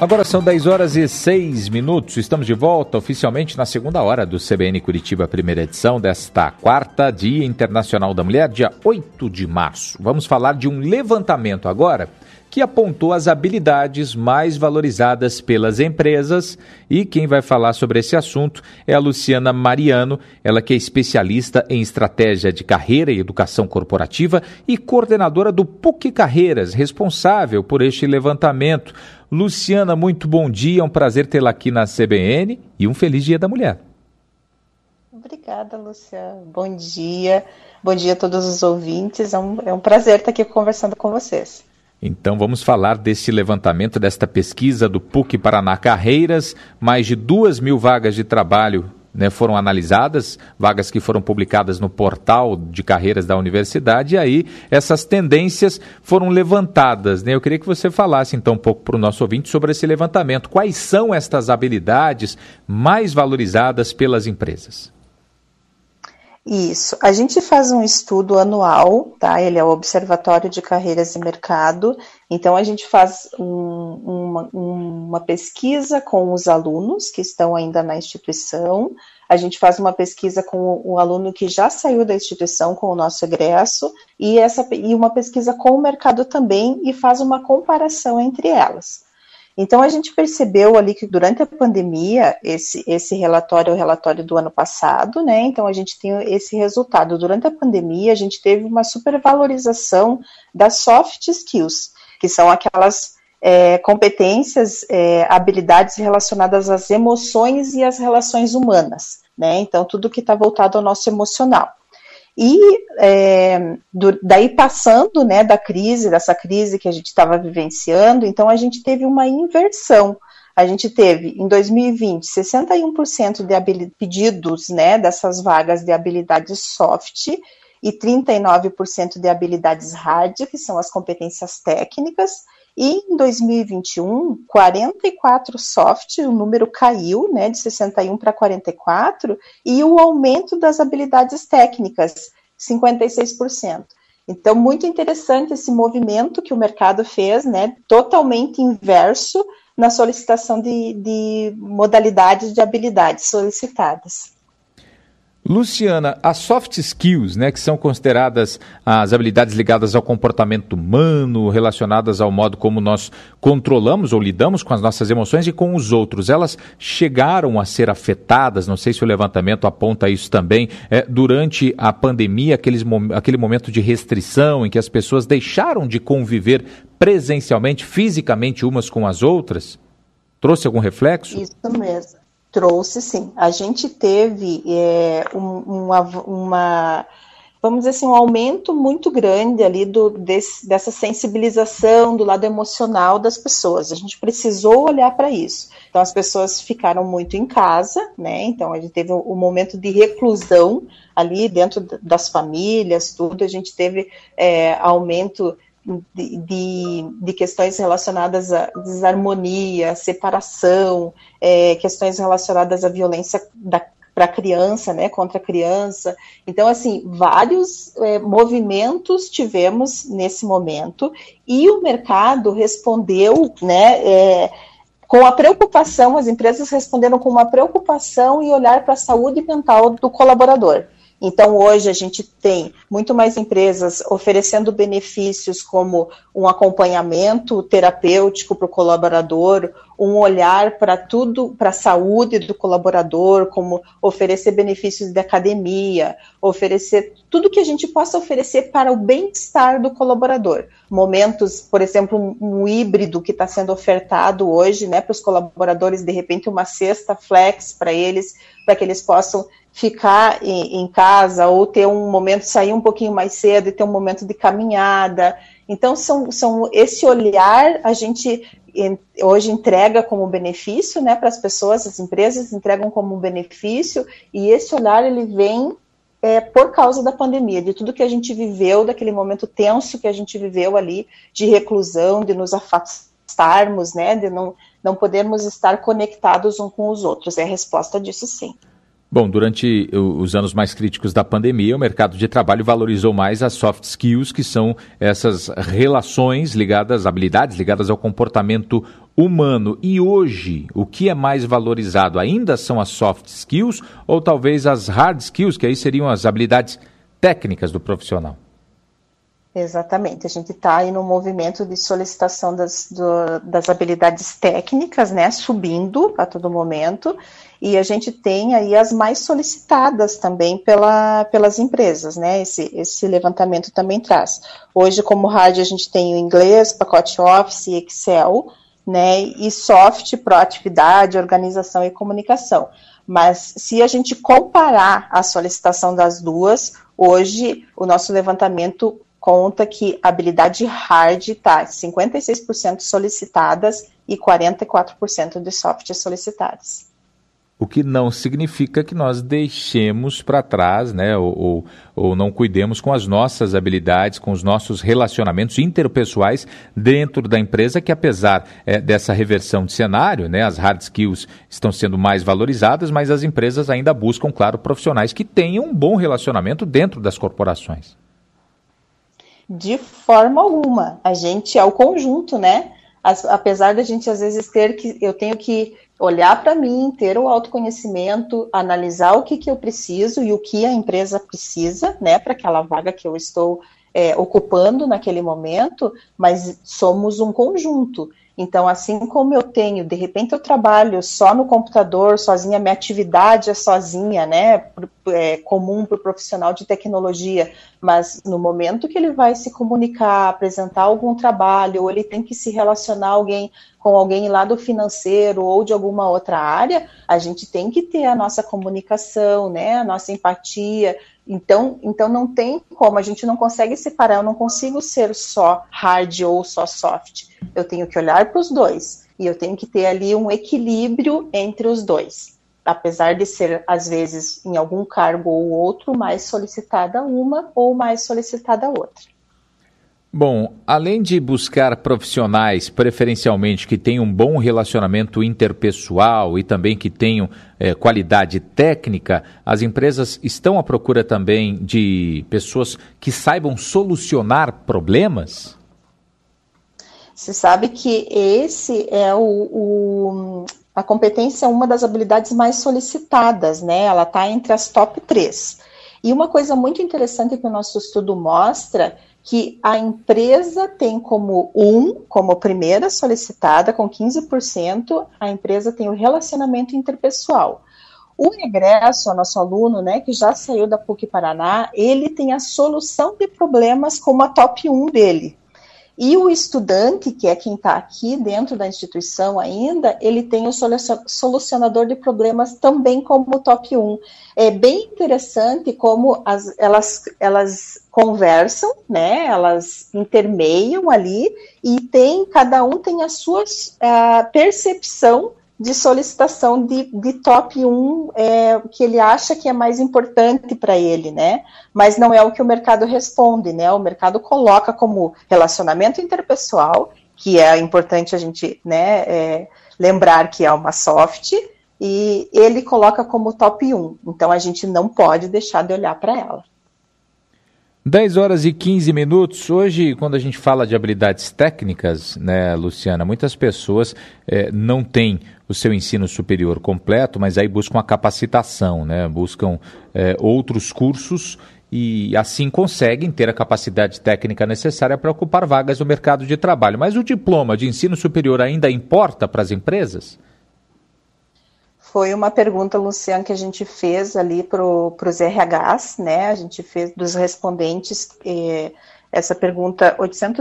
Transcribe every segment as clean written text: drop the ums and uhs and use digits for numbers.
Agora são 10 horas e 6 minutos. Estamos de volta oficialmente na segunda hora do CBN Curitiba, primeira edição desta quarta, Dia Internacional da Mulher, dia 8 de março. Vamos falar de um levantamento agora que apontou as habilidades mais valorizadas pelas empresas, e quem vai falar sobre esse assunto é a Luciana Mariano, ela que é especialista em estratégia de carreira e educação corporativa e coordenadora do PUC Carreiras, responsável por este levantamento. Luciana, muito bom dia, é um prazer tê-la aqui na CBN e um feliz Dia da Mulher. Obrigada, Luciana. Bom dia a todos os ouvintes, é um prazer estar aqui conversando com vocês. Então vamos falar desse levantamento, desta pesquisa do PUC Paraná Carreiras. Mais de 2.000 vagas de trabalho, foram analisadas, vagas que foram publicadas no portal de carreiras da universidade, e aí essas tendências foram levantadas. Eu queria que você falasse então um pouco para o nosso ouvinte sobre esse levantamento. Quais são estas habilidades mais valorizadas pelas empresas? Isso, a gente faz um estudo anual, tá? Ele é o Observatório de Carreiras e Mercado, então a gente faz uma pesquisa com os alunos que estão ainda na instituição, a gente faz uma pesquisa com o aluno que já saiu da instituição com o nosso egresso, e uma pesquisa com o mercado também, e faz uma comparação entre elas. Então, a gente percebeu ali que durante a pandemia, esse relatório é o relatório do ano passado, Então, a gente tem esse resultado. Durante a pandemia, a gente teve uma supervalorização das soft skills, que são aquelas competências, habilidades relacionadas às emoções e às relações humanas, Então, tudo que está voltado ao nosso emocional. E daí passando dessa crise que a gente estava vivenciando, então a gente teve uma inversão. A gente teve, em 2020, 61% de pedidos dessas vagas de habilidades soft e 39% de habilidades hard, que são as competências técnicas. E em 2021, 44 soft, o número caiu, de 61 para 44, e o aumento das habilidades técnicas, 56%. Então, muito interessante esse movimento que o mercado fez, totalmente inverso na solicitação de modalidades de habilidades solicitadas. Luciana, as soft skills, que são consideradas as habilidades ligadas ao comportamento humano, relacionadas ao modo como nós controlamos ou lidamos com as nossas emoções e com os outros, elas chegaram a ser afetadas, não sei se o levantamento aponta isso também, durante a pandemia, aquele momento de restrição em que as pessoas deixaram de conviver presencialmente, fisicamente umas com as outras? Trouxe algum reflexo? Isso mesmo. Trouxe, sim. A gente teve vamos dizer assim, um aumento muito grande ali dessa sensibilização do lado emocional das pessoas. A gente precisou olhar para isso. Então, as pessoas ficaram muito em casa, Então, a gente teve um momento de reclusão ali dentro das famílias, tudo. A gente teve aumento de questões relacionadas à desarmonia, separação, questões relacionadas à violência para a criança, contra a criança. Então, assim, vários movimentos tivemos nesse momento, e o mercado respondeu, com a preocupação, as empresas responderam com uma preocupação e olhar para a saúde mental do colaborador. Então, hoje a gente tem muito mais empresas oferecendo benefícios como um acompanhamento terapêutico para o colaborador, um olhar para tudo, para a saúde do colaborador, como oferecer benefícios de academia, oferecer tudo que a gente possa oferecer para o bem-estar do colaborador. Momentos, por exemplo, um híbrido que está sendo ofertado hoje, para os colaboradores, de repente uma cesta flex para que eles possam ficar em casa ou ter um momento, sair um pouquinho mais cedo e ter um momento de caminhada. Então, são esse olhar a gente hoje entrega como benefício, para as pessoas, as empresas entregam como benefício, e esse olhar ele vem por causa da pandemia, de tudo que a gente viveu, daquele momento tenso que a gente viveu ali, de reclusão, de nos afastarmos, de não podermos estar conectados uns com os outros. É a resposta disso, sim. Bom, durante os anos mais críticos da pandemia, o mercado de trabalho valorizou mais as soft skills, que são essas relações ligadas, habilidades ligadas ao comportamento humano. E hoje, o que é mais valorizado ainda são as soft skills ou talvez as hard skills, que aí seriam as habilidades técnicas do profissional? Exatamente, a gente está aí no movimento de solicitação das habilidades técnicas, né, subindo a todo momento, e a gente tem aí as mais solicitadas também pelas empresas, né, esse levantamento também traz. Hoje, como hard, a gente tem o inglês, pacote Office, Excel, né, e soft, proatividade, organização e comunicação. Mas se a gente comparar a solicitação das duas, hoje o nosso levantamento conta que a habilidade hard está 56% solicitadas e 44% de soft solicitadas. O que não significa que nós deixemos para trás, né, ou não cuidemos com as nossas habilidades, com os nossos relacionamentos interpessoais dentro da empresa, que apesar dessa reversão de cenário, né, as hard skills estão sendo mais valorizadas, mas as empresas ainda buscam, claro, profissionais que tenham um bom relacionamento dentro das corporações. De forma alguma, a gente é o conjunto, né? Apesar da gente às vezes eu tenho que olhar para mim, ter o autoconhecimento, analisar o que eu preciso e o que a empresa precisa, né, para aquela vaga que eu estou ocupando naquele momento, mas somos um conjunto. Então, assim como eu tenho, de repente eu trabalho só no computador, sozinha, minha atividade é sozinha, né, comum para o profissional de tecnologia, mas no momento que ele vai se comunicar, apresentar algum trabalho, ou ele tem que se relacionar com alguém lá do financeiro ou de alguma outra área, a gente tem que ter a nossa comunicação, né, a nossa empatia. Então não tem como, a gente não consegue separar, eu não consigo ser só hard ou só soft. Eu tenho que olhar para os dois e eu tenho que ter ali um equilíbrio entre os dois. Apesar de ser, às vezes, em algum cargo ou outro, mais solicitada uma ou mais solicitada outra. Bom, além de buscar profissionais, preferencialmente, que tenham um bom relacionamento interpessoal e também que tenham qualidade técnica, as empresas estão à procura também de pessoas que saibam solucionar problemas? Você sabe que esse é a competência é uma das habilidades mais solicitadas, né? Ela está entre as top 3. E uma coisa muito interessante que o nosso estudo mostra, que a empresa tem como primeira solicitada, com 15%, a empresa tem o relacionamento interpessoal. O egresso, o nosso aluno, né, que já saiu da PUC Paraná, ele tem a solução de problemas como a top 1 dele. E o estudante, que é quem está aqui dentro da instituição ainda, ele tem o solucionador de problemas também como top 1. É bem interessante como elas conversam, né? Elas intermeiam ali e cada um tem a sua percepção de solicitação de top 1 que ele acha que é mais importante para ele, né? Mas não é o que o mercado responde, né? O mercado coloca como relacionamento interpessoal, que é importante a gente, né, lembrar que é uma soft, e ele coloca como top 1. Então a gente não pode deixar de olhar para ela. 10 horas e 15 minutos. Hoje, quando a gente fala de habilidades técnicas, né, Luciana, muitas pessoas não têm o seu ensino superior completo, mas aí buscam a capacitação, né, buscam outros cursos e assim conseguem ter a capacidade técnica necessária para ocupar vagas no mercado de trabalho. Mas o diploma de ensino superior ainda importa para as empresas? Foi uma pergunta, Luciano, que a gente fez ali para os RHs, né? A gente fez dos respondentes essa pergunta,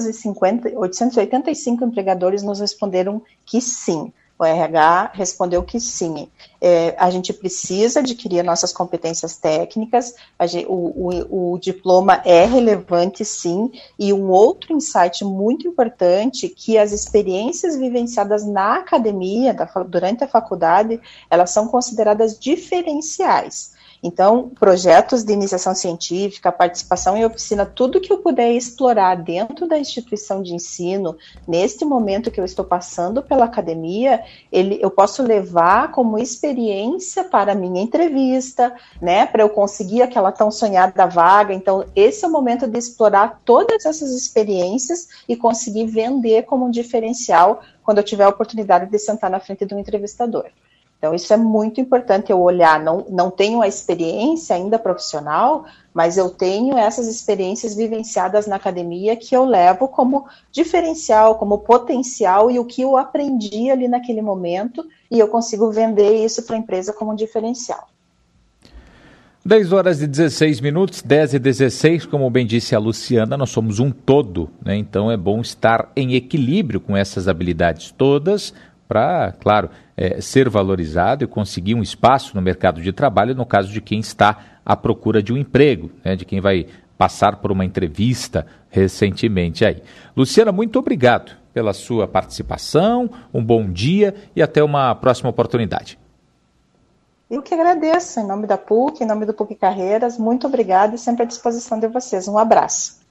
885 empregadores nos responderam que sim. O RH respondeu que sim. A gente precisa adquirir nossas competências técnicas, o diploma é relevante sim, e um outro insight muito importante, que as experiências vivenciadas na academia, durante a faculdade, elas são consideradas diferenciais. Então, projetos de iniciação científica, participação em oficina, tudo que eu puder explorar dentro da instituição de ensino, neste momento que eu estou passando pela academia, eu posso levar como experiência para a minha entrevista, né, para eu conseguir aquela tão sonhada vaga. Então, esse é o momento de explorar todas essas experiências e conseguir vender como um diferencial quando eu tiver a oportunidade de sentar na frente de um entrevistador. Então, isso é muito importante eu olhar. Não tenho a experiência ainda profissional, mas eu tenho essas experiências vivenciadas na academia que eu levo como diferencial, como potencial, e o que eu aprendi ali naquele momento, e eu consigo vender isso para a empresa como um diferencial. 10 horas e 16 minutos, 10 e 16, como bem disse a Luciana, nós somos um todo, né? Então é bom estar em equilíbrio com essas habilidades todas para, claro, ser valorizado e conseguir um espaço no mercado de trabalho no caso de quem está à procura de um emprego, né? De quem vai passar por uma entrevista recentemente aí. Luciana, muito obrigado pela sua participação, um bom dia e até uma próxima oportunidade. Eu que agradeço, em nome da PUC, em nome do PUC Carreiras, muito obrigada e sempre à disposição de vocês. Um abraço.